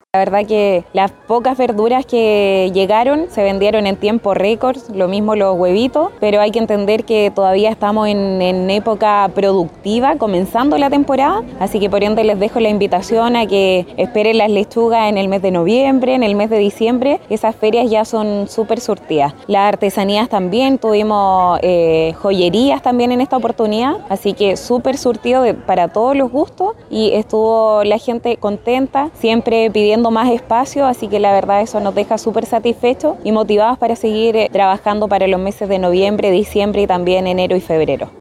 La verdad que las pocas verduras que llegaron se vendieron en tiempo récord, lo mismo los huevitos, pero hay que entender que todavía estamos en época productiva, comenzando la temporada, así que por ende les dejo la invitación a que esperen las lechugas en el mes de noviembre, en el mes de diciembre, esas ferias ya son súper surtidas. Las artesanías también, tuvimos joyerías también en esta oportunidad, así que súper surtido para todos los gustos y estuvo la gente contenta, siempre pidiendo más espacio, así que la verdad eso nos deja súper satisfechos y motivados para seguir trabajando para los meses de noviembre, diciembre y también enero y febrero.